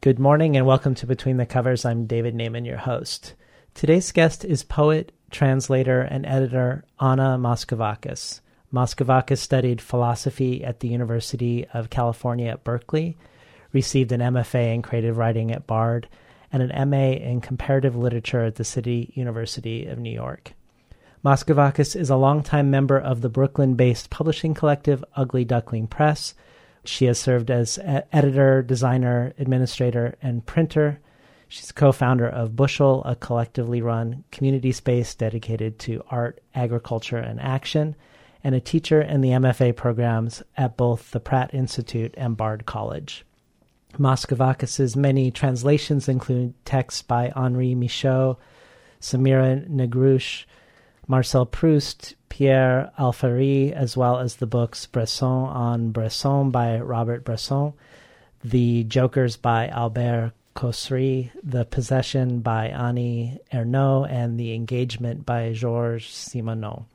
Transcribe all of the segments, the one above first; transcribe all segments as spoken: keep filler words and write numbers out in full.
Good morning and welcome to Between the Covers. I'm David Naiman, your host. Today's guest is poet, translator, and editor Anna Moskovakis. Moskovakis studied philosophy at the University of California at Berkeley, received an M F A in creative writing at Bard, and an M A in comparative literature at the City University of New York. Moskovakis is a longtime member of the Brooklyn-based publishing collective Ugly Duckling Press. She has served as editor, designer, administrator, and printer. She's co-founder of Bushel, a collectively run community space dedicated to art, agriculture, and action, and a teacher in the M F A programs at both the Pratt Institute and Bard College. Moskovakis' many translations include texts by Henri Michaud, Samira Negrouche, Marcel Proust, Pierre Alfary, as well as the books Bresson on Bresson by Robert Bresson, The Jokers by Albert Cossery, The Possession by Annie Ernaux, and The Engagement by Georges Simenon.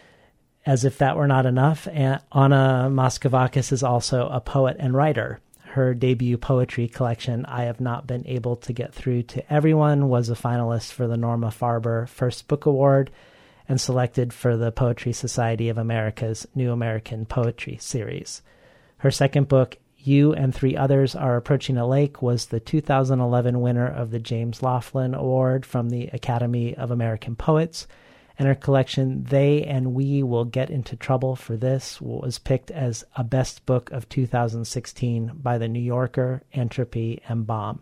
As if that were not enough, Anna Moskovakis is also a poet and writer. Her debut poetry collection, I Have Not Been Able to Get Through to Everyone, was a finalist for the Norma Farber First Book Award and selected for the Poetry Society of America's New American Poetry series. Her second book, You and Three Others Are Approaching a Lake, was the two thousand eleven winner of the James Laughlin Award from the Academy of American Poets, and her collection, They and We Will Get Into Trouble for This, was picked as a best book of two thousand sixteen by The New Yorker, Entropy, and Bomb.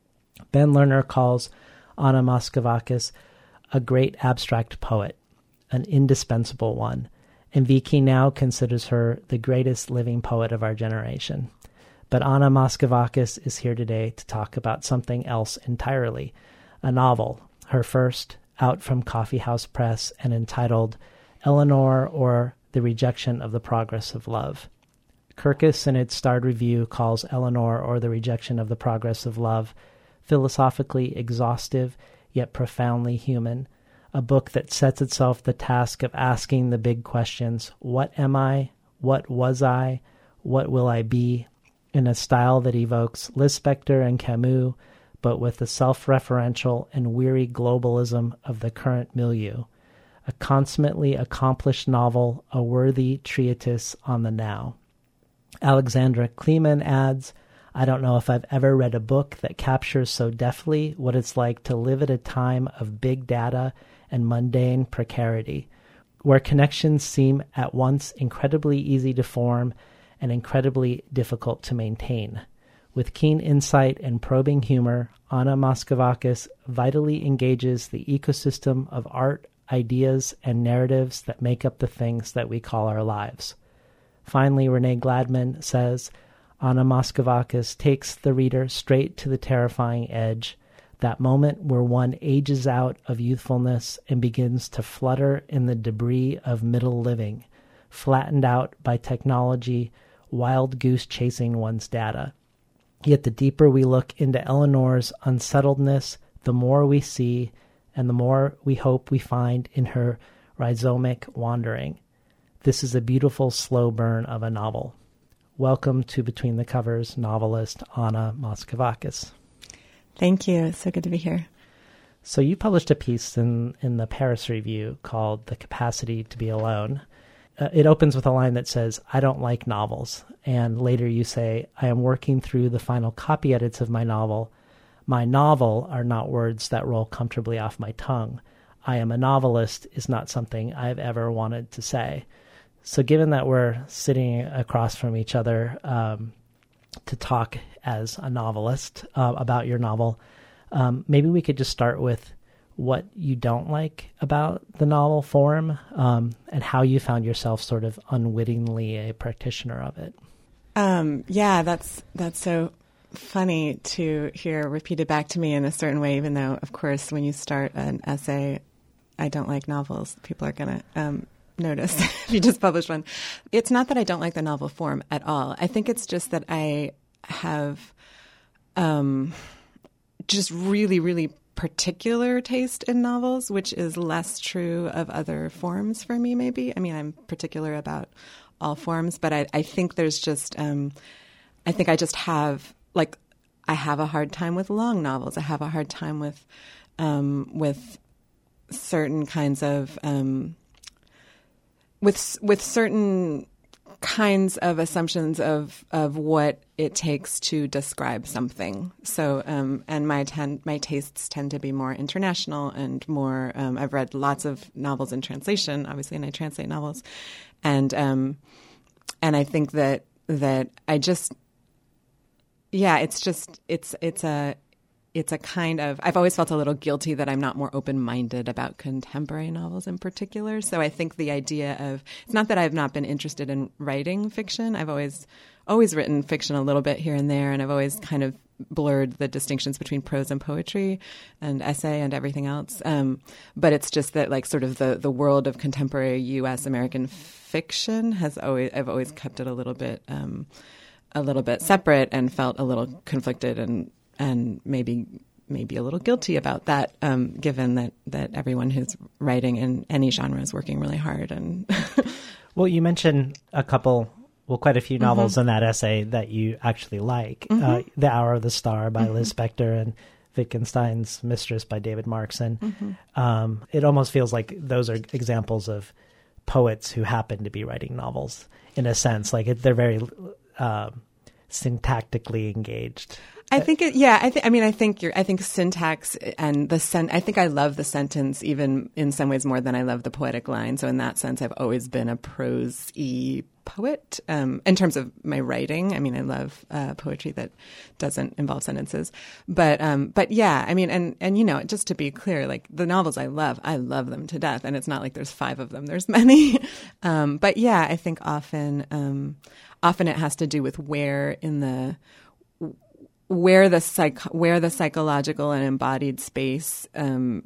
Ben Lerner calls Anna Moskovakis a great abstract poet, an indispensable one, and Vicky now considers her the greatest living poet of our generation. But Anna Moskovakis is here today to talk about something else entirely, a novel, her first, out from Coffee House Press and entitled Eleanor, or The Rejection of the Progress of Love. Kirkus, in its starred review, calls Eleanor, or The Rejection of the Progress of Love philosophically exhaustive yet profoundly human, a book that sets itself the task of asking the big questions, what am I, what was I, what will I be, in a style that evokes Lispector and Camus, but with the self-referential and weary globalism of the current milieu. A consummately accomplished novel, a worthy treatise on the now. Alexandra Kleeman adds, I don't know if I've ever read a book that captures so deftly what it's like to live at a time of big data and mundane precarity, where connections seem at once incredibly easy to form and incredibly difficult to maintain. With keen insight and probing humor, Anna Moskovakis vitally engages the ecosystem of art, ideas, and narratives that make up the things that we call our lives. Finally, Renee Gladman says, Anna Moskovakis takes the reader straight to the terrifying edge, that moment where one ages out of youthfulness and begins to flutter in the debris of middle living, flattened out by technology, wild goose chasing one's data. Yet the deeper we look into Eleanor's unsettledness, the more we see and the more we hope we find in her rhizomic wandering. This is a beautiful slow burn of a novel. Welcome to Between the Covers novelist Anna Moskovakis. Thank you. It's so good to be here. So you published a piece in, in the Paris Review called The Capacity to Be Alone. Uh, it opens with a line that says, I don't like novels. And later you say, I am working through the final copy edits of my novel. My novel are not words that roll comfortably off my tongue. I am a novelist is not something I've ever wanted to say. So given that we're sitting across from each other um, to talk as a novelist uh, about your novel, um, maybe we could just start with what you don't like about the novel form um, and how you found yourself sort of unwittingly a practitioner of it. Um, yeah, that's that's so funny to hear repeated back to me in a certain way, even though, of course, when you start an essay, I don't like novels, people are going to um, notice if you just publish one. It's not that I don't like the novel form at all. I think it's just that I have um, just really, really particular taste in novels, which is less true of other forms for me, maybe. I mean, I'm particular about all forms, but I, I think there's just, um, I think I just have, like, I have a hard time with long novels. I have a hard time with um, with certain kinds of um, with with certain kinds of assumptions of of what it takes to describe something. So, um, and my ten, my tastes tend to be more international and more. Um, I've read lots of novels in translation, obviously, and I translate novels, and um, and I think that that I just, yeah, it's just it's it's a. It's a kind of, I've always felt a little guilty that I'm not more open-minded about contemporary novels in particular. So I think the idea of, it's not that I've not been interested in writing fiction. I've always, always written fiction a little bit here and there. And I've always kind of blurred the distinctions between prose and poetry and essay and everything else. Um, but it's just that like sort of the, the world of contemporary U S American fiction has always, I've always kept it a little bit, um, a little bit separate and felt a little conflicted and and maybe maybe a little guilty about that, um, given that, that everyone who's writing in any genre is working really hard. And well, you mentioned a couple, well, quite a few novels mm-hmm. in that essay that you actually like. Mm-hmm. Uh, The Hour of the Star by mm-hmm. Liz Spector and Wittgenstein's Mistress by David Marks. And mm-hmm. um, it almost feels like those are examples of poets who happen to be writing novels in a sense. Like it, they're very uh, syntactically engaged. I think, it, yeah, I think, I mean, I think you're, I think syntax and the sen- I think I love the sentence even in some ways more than I love the poetic line. So in that sense, I've always been a prose-y poet, um, in terms of my writing. I mean, I love, uh, poetry that doesn't involve sentences, but, um, but yeah, I mean, and, and, you know, just to be clear, like the novels I love, I love them to death. And it's not like there's five of them, there's many. um, but yeah, I think often, um, often it has to do with where in the, where the psych, where the psychological and embodied space, um,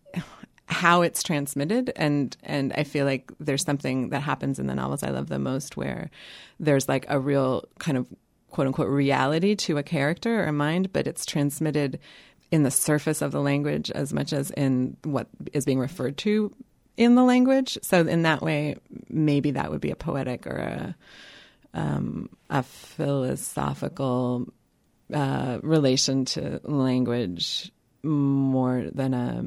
how it's transmitted. And, and I feel like there's something that happens in the novels I love the most where there's like a real kind of quote unquote reality to a character or a mind, but it's transmitted in the surface of the language as much as in what is being referred to in the language. So in that way, maybe that would be a poetic or a, um, a philosophical Uh, relation to language more than a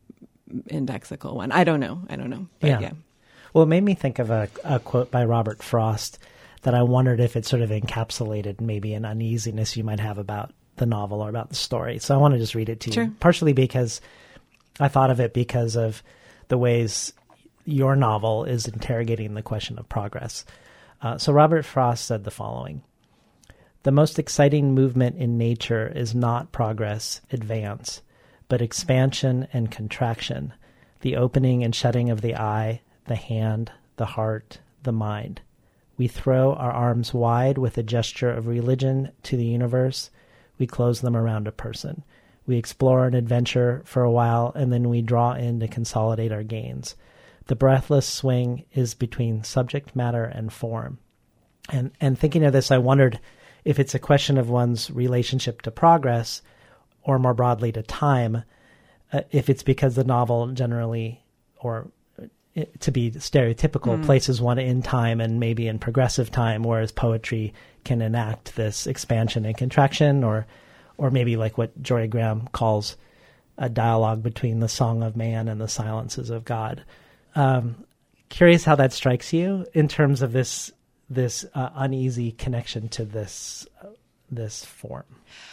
indexical one. I don't know. I don't know. But yeah. yeah. Well, it made me think of a, a quote by Robert Frost that I wondered if it sort of encapsulated maybe an uneasiness you might have about the novel or about the story. So I want to just read it to sure. you, partially because I thought of it because of the ways your novel is interrogating the question of progress. Uh, so Robert Frost said the following: "The most exciting movement in nature is not progress, advance, but expansion and contraction, the opening and shutting of the eye, the hand, the heart, the mind. We throw our arms wide with a gesture of religion to the universe. We close them around a person. We explore an adventure for a while, and then we draw in to consolidate our gains. The breathless swing is between subject matter and form." And, and thinking of this, I wondered if it's a question of one's relationship to progress or more broadly to time, uh, if it's because the novel generally, or uh, to be stereotypical, mm. places one in time and maybe in progressive time, whereas poetry can enact this expansion and contraction, or or maybe like what Jory Graham calls a dialogue between the song of man and the silences of God. Um, curious how that strikes you in terms of this this uh, uneasy connection to this uh, this form.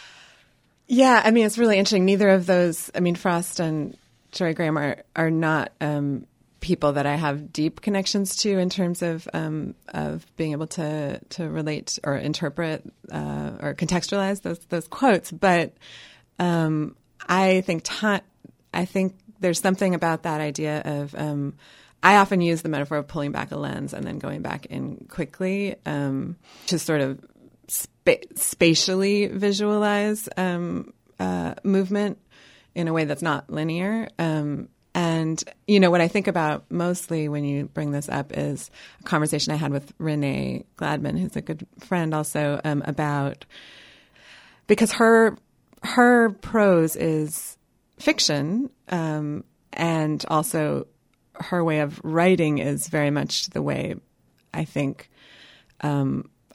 Yeah, I mean, it's really interesting. Neither of those, I mean, Frost and Jory Graham are, are not um, people that I have deep connections to in terms of um, of being able to to relate or interpret uh, or contextualize those those quotes. But um, I think ta- I think there's something about that idea of um, I often use the metaphor of pulling back a lens and then going back in quickly um, to sort of spa- spatially visualize um, uh, movement in a way that's not linear. Um, and, you know, what I think about mostly when you bring this up is a conversation I had with Renee Gladman, who's a good friend also, um, about, because her, her prose is fiction, um, and also her way of writing is very much the way I think, um,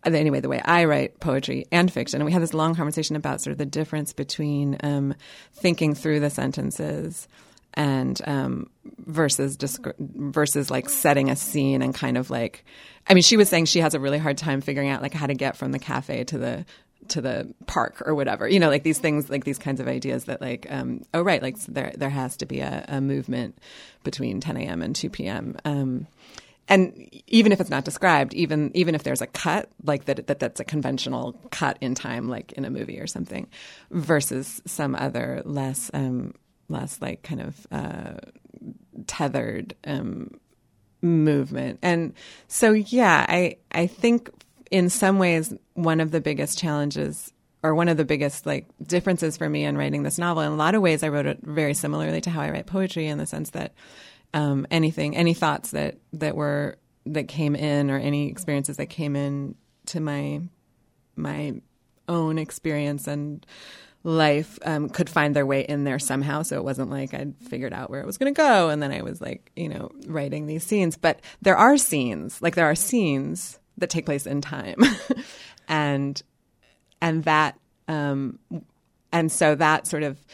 anyway, the way I write poetry and fiction. And we had this long conversation about sort of the difference between um, thinking through the sentences and um, versus descri- versus like setting a scene and kind of like, I mean, she was saying she has a really hard time figuring out like how to get from the cafe to the to the park or whatever, you know, like these things, like these kinds of ideas that like, um, oh, right, like so there there has to be a, a movement between ten a.m. and two p.m. Um, and even if it's not described, even even if there's a cut, like that, that that's a conventional cut in time, like in a movie or something, versus some other less um, less like kind of uh, tethered um, movement. And so, yeah, I I think in some ways one of the biggest challenges or one of the biggest like differences for me in writing this novel, in a lot of ways I wrote it very similarly to how I write poetry, in the sense that um, anything, any thoughts that, that were, that came in, or any experiences that came in to my, my own experience and life um, could find their way in there somehow. So it wasn't like I'd figured out where it was going to go. And then I was like, you know, writing these scenes. But there are scenes, like there are scenes that take place in time. and and that um, and so that sort of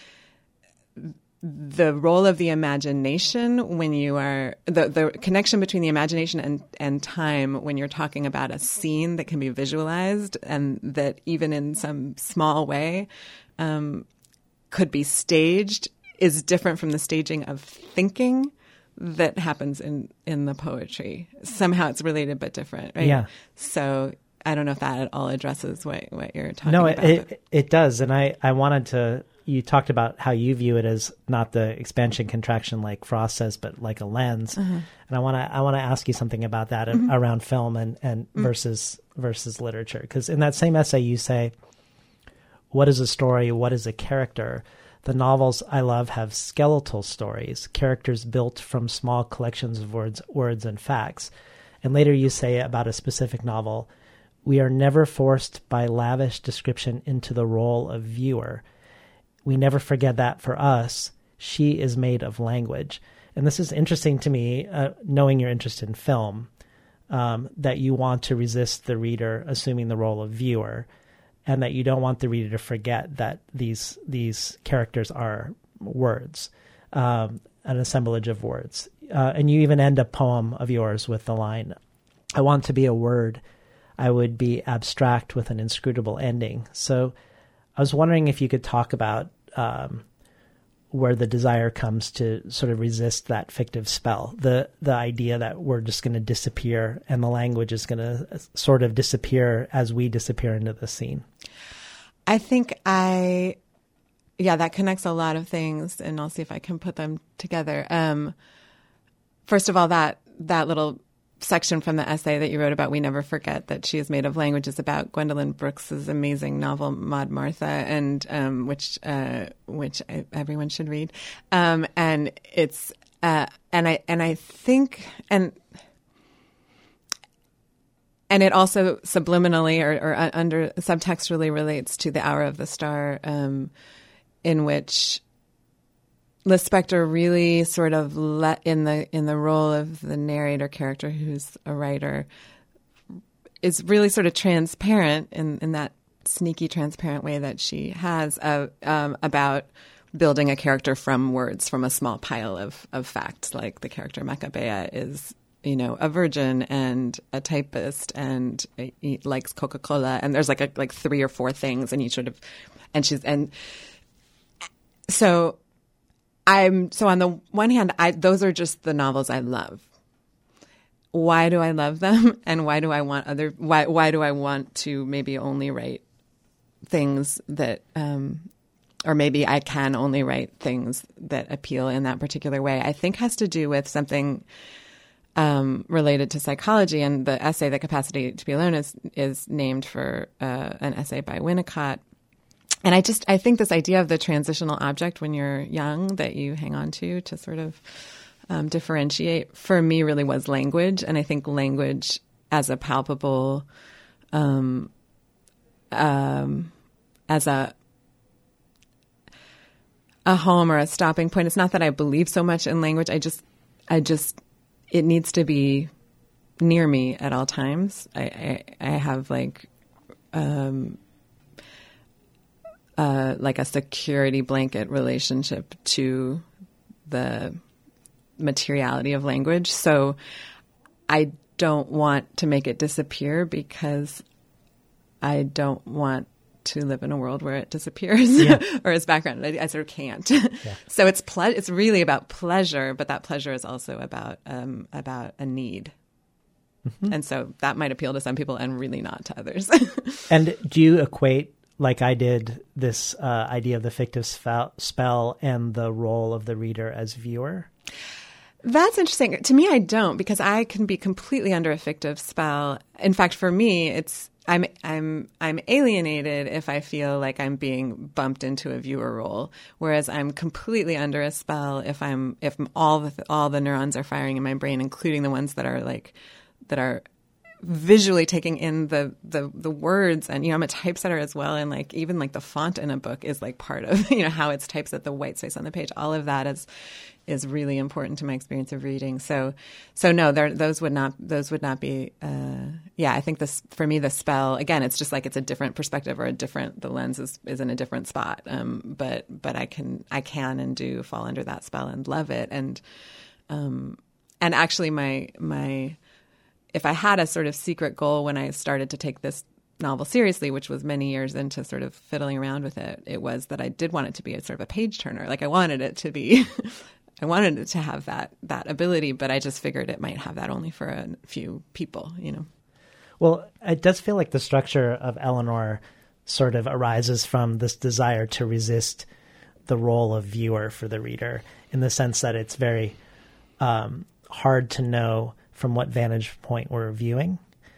the role of the imagination when you are the, the connection between the imagination and, and time when you're talking about a scene that can be visualized and that even in some small way um, could be staged is different from the staging of thinking that happens in, in the poetry. Somehow it's related but different, right? Yeah. So I don't know if that at all addresses what, what you're talking no, about. No, it, it, it does. And I, I wanted to, you talked about how you view it as not the expansion contraction like Frost says, but like a lens. Uh-huh. And I want to, I want to ask you something about that mm-hmm. around film and, and mm-hmm. versus, versus literature. Because in that same essay, you say, what is a story? What is a character? The novels I love have skeletal stories, characters built from small collections of words, words and facts. And later you say about a specific novel, we are never forced by lavish description into the role of viewer. We never forget that for us, she is made of language. And this is interesting to me, uh, knowing you're interested in film, um, that you want to resist the reader assuming the role of viewer, and that you don't want the reader to forget that these these characters are words, um, an assemblage of words. Uh, and you even end a poem of yours with the line, I want to be a word. I would be abstract with an inscrutable ending. So I was wondering if you could talk about um, where the desire comes to sort of resist that fictive spell, the the idea that we're just going to disappear and the language is going to sort of disappear as we disappear into the scene. I think I, yeah, that connects a lot of things, and I'll see if I can put them together. Um, first of all, that that little section from the essay that you wrote about We Never Forget That She Is Made of Language is about Gwendolyn Brooks's amazing novel Maud Martha, and um, which uh, which I, everyone should read. Um, and it's uh, and I and I think and and it also subliminally or, or under subtextually relates to The Hour of the Star, um, in which Lispector really sort of let in the in the role of the narrator character, who's a writer, is really sort of transparent in, in that sneaky, transparent way that she has uh, um, about building a character from words, from a small pile of, of facts. Like the character Macabea is, you know, a virgin and a typist and he likes Coca-Cola, and there's like a, like three or four things, and you sort of, and she's and so. I'm so on the one hand, I, those are just the novels I love. Why do I love them, and why do I want other? Why why do I want to maybe only write things that, um, or maybe I can only write things that appeal in that particular way? I think has to do with something um, related to psychology, and the essay "The Capacity to Be Alone" is is named for uh, an essay by Winnicott. And I just, I think this idea of the transitional object when you're young that you hang on to, to sort of um, differentiate, for me really was language. And I think language as a palpable, um, um, as a, a home or a stopping point. It's not that I believe so much in language. I just, I just, it needs to be near me at all times. I, I, I have like, um, uh, like a security blanket relationship to the materiality of language. So I don't want to make it disappear because I don't want to live in a world where it disappears yeah. or its background. I, I sort of can't. Yeah. So it's ple- it's really about pleasure, but that pleasure is also about um, about a need. Mm-hmm. And so that might appeal to some people and really not to others. And do you equate, like I did, this uh, idea of the fictive spell, spell and the role of the reader as viewer? That's interesting. To me, I don't, because I can be completely under a fictive spell. In fact, for me, it's I'm I'm I'm alienated if I feel like I'm being bumped into a viewer role, whereas I'm completely under a spell if I'm if all the all the neurons are firing in my brain, including the ones that are like that are visually taking in the, the the words. And, you know, I'm a typesetter as well, and like even like the font in a book is like part of, you know, how it's typeset, the white space on the page. All of that is is really important to my experience of reading. So so no, there those would not those would not be uh, yeah, I think this for me the spell, again, it's just like it's a different perspective or a different the lens is, is in a different spot. Um, but but I can I can and do fall under that spell and love it. And um and actually my my if I had a sort of secret goal when I started to take this novel seriously, which was many years into sort of fiddling around with it, it was that I did want it to be a sort of a page turner. Like I wanted it to be, I wanted it to have that that ability, but I just figured it might have that only for a few people, you know. Well, it does feel like the structure of Eleanor sort of arises from this desire to resist the role of viewer for the reader, in the sense that it's very um, hard to know from what vantage point we're viewing.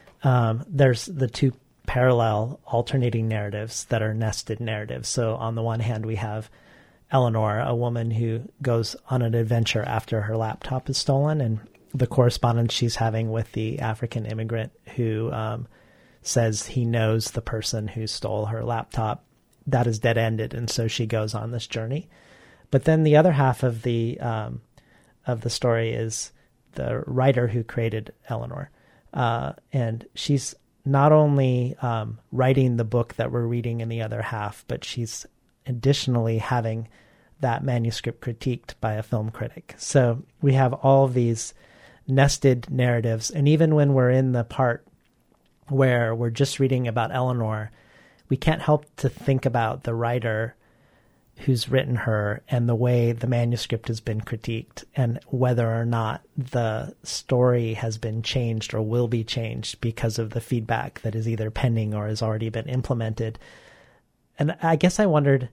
Um, there's the two parallel alternating narratives that are nested narratives. So on the one hand, we have Eleanor, a woman who goes on an adventure after her laptop is stolen, and the correspondence she's having with the African immigrant who um, says he knows the person who stole her laptop. That is dead-ended, and so she goes on this journey. But then the other half of the um, of the story is the writer who created Eleanor. Uh, and she's not only um, writing the book that we're reading in the other half, but she's additionally having that manuscript critiqued by a film critic. So we have all of these nested narratives. And even when we're in the part where we're just reading about Eleanor, we can't help to think about the writer who's written her and the way the manuscript has been critiqued, and whether or not the story has been changed or will be changed because of the feedback that is either pending or has already been implemented. And I guess I wondered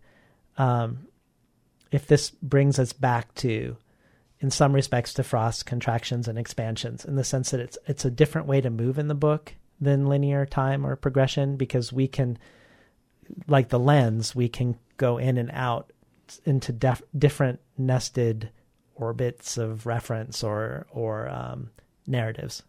um, if this brings us back to, in some respects, to Frost's contractions and expansions, in the sense that it's it's a different way to move in the book than linear time or progression, because we can, like the lens, we can go in and out into def- different nested orbits of reference or or um, narratives.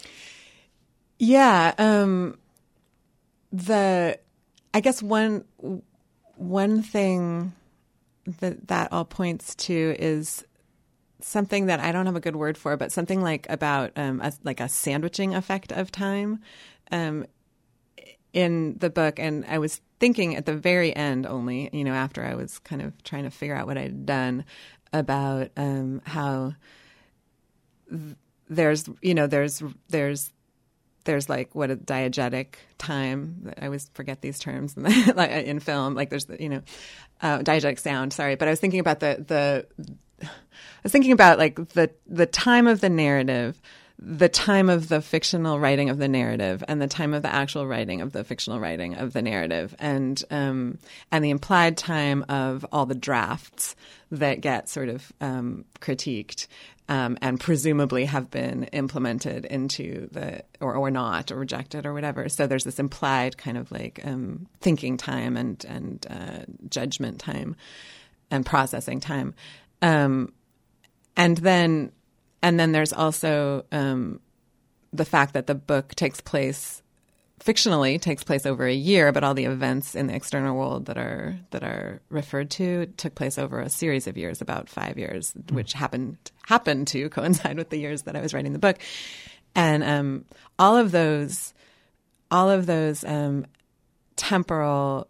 Yeah, um, the I guess one one thing that that all points to is something that I don't have a good word for, but something like about um, a, like a sandwiching effect of time um, in the book. And I was thinking at the very end only, you know, after I was kind of trying to figure out what I'd done, about um, how th- there's, you know, there's, there's, there's like what a diegetic time. I always forget these terms like in film, like there's, the, you know, uh, diegetic sound, sorry. But I was thinking about the, the, I was thinking about like the, the time of the narrative, the time of the fictional writing of the narrative, and the time of the actual writing of the fictional writing of the narrative, and um, and the implied time of all the drafts that get sort of um, critiqued um, and presumably have been implemented into the or or not or rejected or whatever. So there's this implied kind of like um, thinking time and and uh, judgment time and processing time, um, and then. And then there's also um, the fact that the book takes place fictionally, takes place over a year, but all the events in the external world that are that are referred to took place over a series of years, about five years, mm-hmm. which happened happened to coincide with the years that I was writing the book. And um, all of those, all of those um, temporal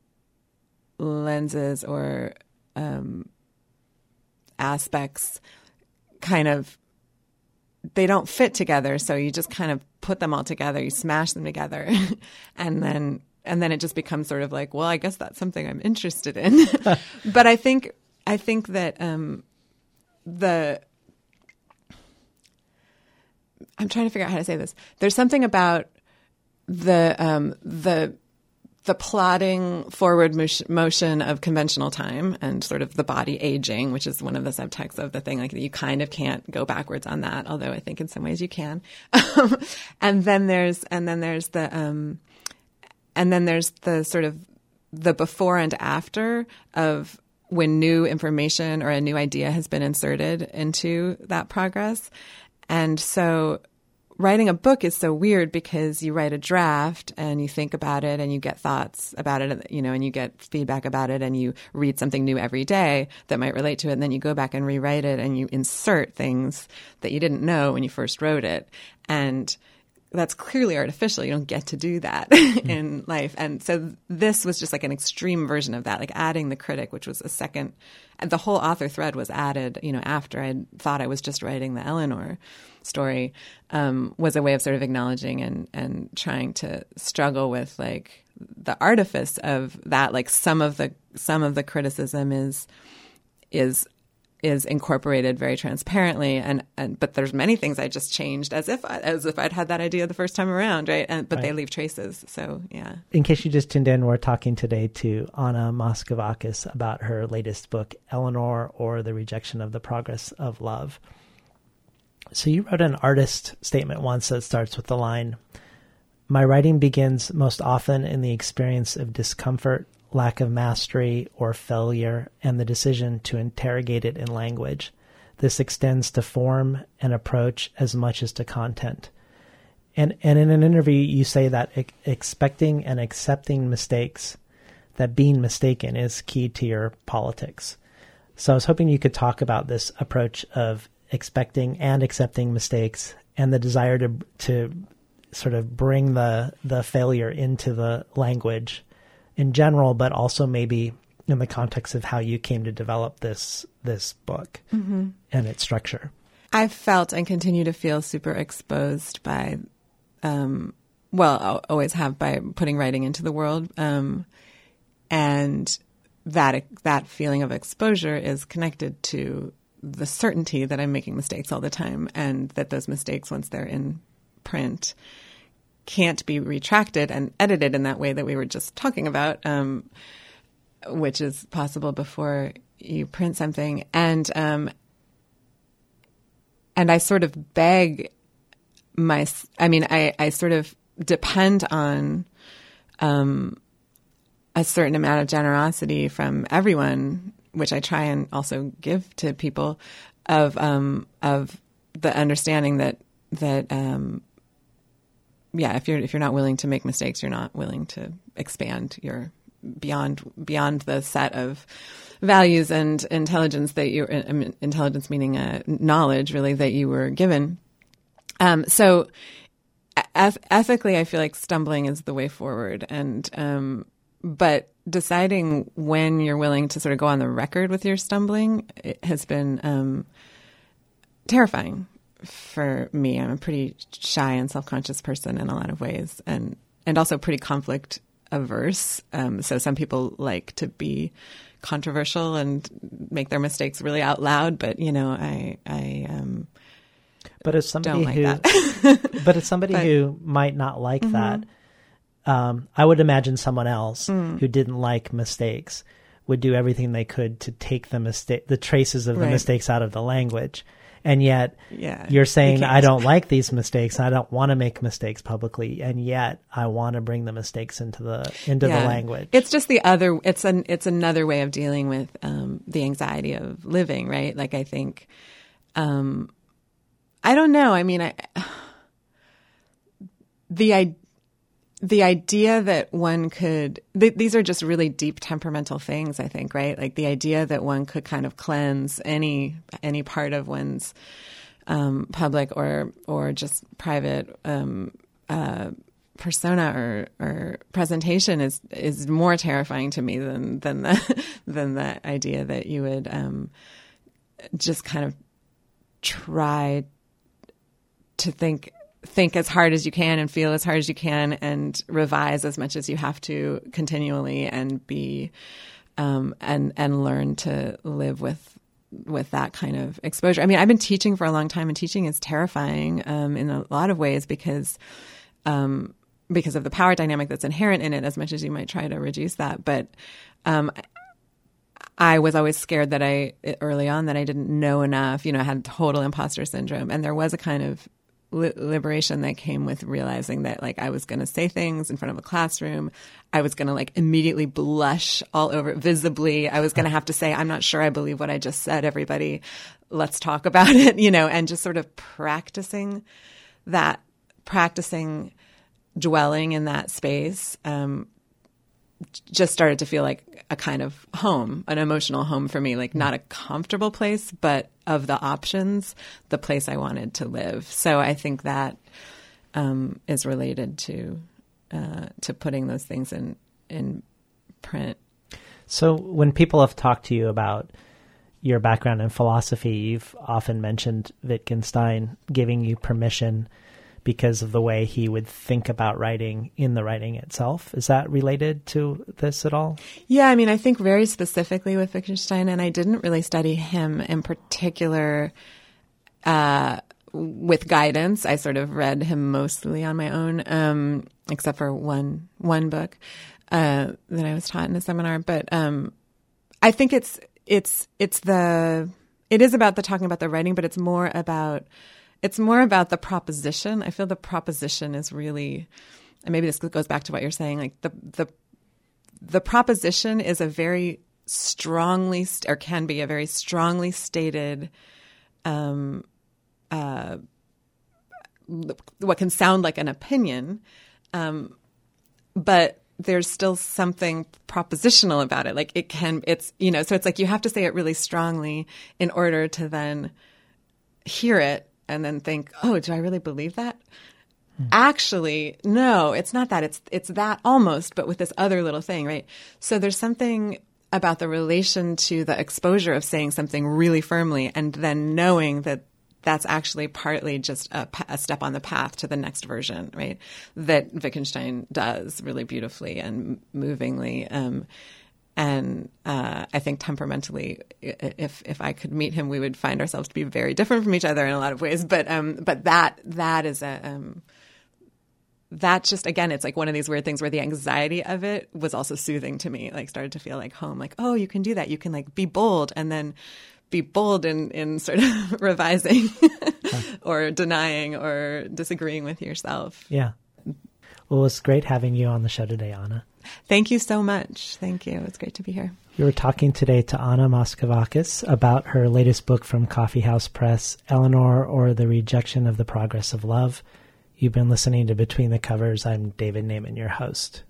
lenses or um, aspects kind of, they don't fit together. So you just kind of put them all together, you smash them together, and then and then it just becomes sort of like, well, I guess that's something I'm interested in. But I think I think that um, the I'm trying to figure out how to say this. There's something about the um, the the plodding forward motion of conventional time and sort of the body aging, which is one of the subtexts of the thing. Like you kind of can't go backwards on that, although I think in some ways you can. and then there's and then there's the um, and then there's the sort of the before and after of when new information or a new idea has been inserted into that progress. And so writing a book is so weird because you write a draft and you think about it and you get thoughts about it, you know, and you get feedback about it and you read something new every day that might relate to it. And then you go back and rewrite it and you insert things that you didn't know when you first wrote it. And that's clearly artificial. You don't get to do that mm. in life. And so this was just like an extreme version of that, like adding the critic, which was a second, the whole author thread was added, you know, after I thought I was just writing the Eleanor story, um, was a way of sort of acknowledging and, and trying to struggle with like the artifice of that. Like some of the, some of the criticism is, is, is incorporated very transparently, and, and but there's many things I just changed as if I, as if I'd had that idea the first time around, right? And but right. They leave traces. So yeah. In case you just tuned in, we're talking today to Anna Moskavakis about her latest book, Eleanor, or the Rejection of the Progress of Love. So you wrote an artist statement once that starts with the line, "My writing begins most often in the experience of discomfort, lack of mastery, or failure, and the decision to interrogate it in language. This extends to form and approach as much as to content." And and in an interview, you say that e- expecting and accepting mistakes, that being mistaken is key to your politics. So I was hoping you could talk about this approach of expecting and accepting mistakes and the desire to to sort of bring the the failure into the language in general, but also maybe in the context of how you came to develop this this book mm-hmm. and its structure. I've felt and continue to feel super exposed by, um, well, I'll always have by putting writing into the world. Um, and that that feeling of exposure is connected to the certainty that I'm making mistakes all the time, and that those mistakes, once they're in print, can't be retracted and edited in that way that we were just talking about, um, which is possible before you print something. And um, and I sort of beg my, I mean, I, I sort of depend on um, a certain amount of generosity from everyone, which I try and also give to people, of um, of the understanding that that um, yeah, if you're if you're not willing to make mistakes, you're not willing to expand your beyond beyond the set of values and intelligence that you um, intelligence meaning uh, knowledge really that you were given. Um, so eth- ethically, I feel like stumbling is the way forward, and um, but deciding when you're willing to sort of go on the record with your stumbling, it has been um, terrifying. For me, I'm a pretty shy and self-conscious person in a lot of ways, and, and also pretty conflict averse. Um, so some people like to be controversial and make their mistakes really out loud, but you know, I, I, um, but as somebody don't like who, that. but as somebody but, who might not like mm-hmm. that, um, I would imagine someone else mm. who didn't like mistakes would do everything they could to take the mistake, the traces of the right. mistakes out of the language. And yet yeah, you're saying, you I don't like these mistakes. I don't want to make mistakes publicly. And yet I want to bring the mistakes into the, into yeah. the language. It's just the other, it's an, it's another way of dealing with, um, the anxiety of living, right? Like, I think, um, I don't know. I mean, I, the, I, the idea that one could, th- these are just really deep temperamental things, I think, right? Like the idea that one could kind of cleanse any, any part of one's um, public or or just private um, uh, persona or, or presentation is is more terrifying to me than than the than the idea that you would um, just kind of try to think think as hard as you can and feel as hard as you can and revise as much as you have to continually and be um, and and learn to live with with that kind of exposure. I mean, I've been teaching for a long time, and teaching is terrifying um, in a lot of ways because um, because of the power dynamic that's inherent in it, as much as you might try to reduce that. But um, I was always scared that I, early on, that I didn't know enough, you know, I had total imposter syndrome. And there was a kind of li- liberation that came with realizing that, like, I was going to say things in front of a classroom. I was going to, like, immediately blush all over visibly. I was going to have to say, I'm not sure I believe what I just said, everybody. Let's talk about it, you know, and just sort of practicing that, practicing dwelling in that space, um, just started to feel like a kind of home, an emotional home for me, like not a comfortable place, but of the options, the place I wanted to live. So I think that um, is related to uh, to putting those things in in print. So when people have talked to you about your background in philosophy, you've often mentioned Wittgenstein giving you permission because of the way he would think about writing in the writing itself. Is that related to this at all? Yeah, I mean, I think very specifically with Wittgenstein, and I didn't really study him in particular uh, with guidance. I sort of read him mostly on my own, um, except for one one book uh, that I was taught in a seminar. But um, I think it's it's it's the it is about the talking about the writing, but it's more about It's more about the proposition. I feel the proposition is really, and maybe this goes back to what you're saying, like the the the proposition is a very strongly, or can be a very strongly stated, um, uh, what can sound like an opinion, um, but there's still something propositional about it. Like it can, it's, you know, so it's like you have to say it really strongly in order to then hear it and then think, oh, do I really believe that? Mm. Actually, no, it's not that. It's it's that almost, but with this other little thing, right? So there's something about the relation to the exposure of saying something really firmly and then knowing that that's actually partly just a, a step on the path to the next version, right? That Wittgenstein does really beautifully and movingly. Um, And uh, I think temperamentally, if if I could meet him, we would find ourselves to be very different from each other in a lot of ways. But um, but that that is a um, that just again, it's like one of these weird things where the anxiety of it was also soothing to me. Like started to feel like home. Like, oh, you can do that. You can like be bold and then be bold in in sort of revising or denying or disagreeing with yourself. Yeah. Well, it was great having you on the show today, Anna. Thank you so much. Thank you. It's great to be here. We were talking today to Anna Moskavakis about her latest book from Coffee House Press, Eleanor, or the Rejection of the Progress of Love. You've been listening to Between the Covers. I'm David Naiman, your host.